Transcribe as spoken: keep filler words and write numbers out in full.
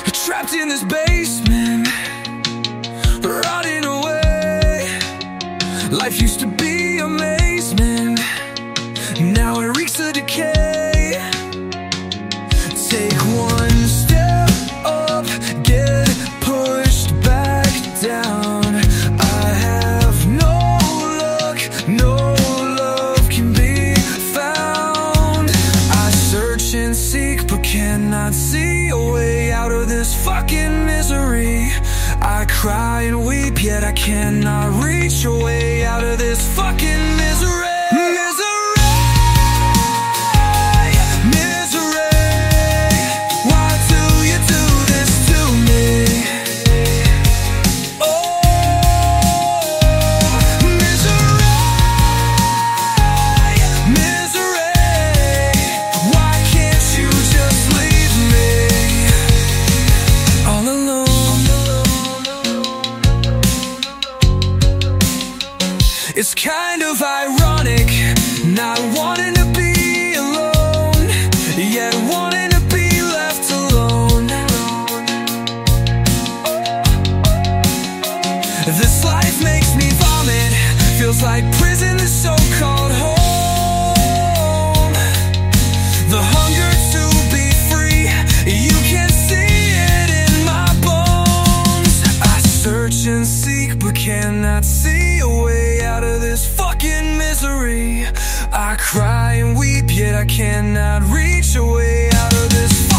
Trapped in this basement, rotting away. Life used to be amazement, now it reeks of decay. Take one step up, get pushed back down. I have no luck, no love can be found. I search and seek but cannot see a way out of this fucking misery. I cry and weep yet I cannot reach a way out of this fucking misery. Misery. It's kind of ironic, not wanting to be alone, yet wanting to be left alone. This life makes me vomit, feels like prison, this so-called home. The hunger to be free, you can see it in my bones. I search and seek but cannot see a way out of this fucking misery. I cry and weep yet I cannot reach a way out of this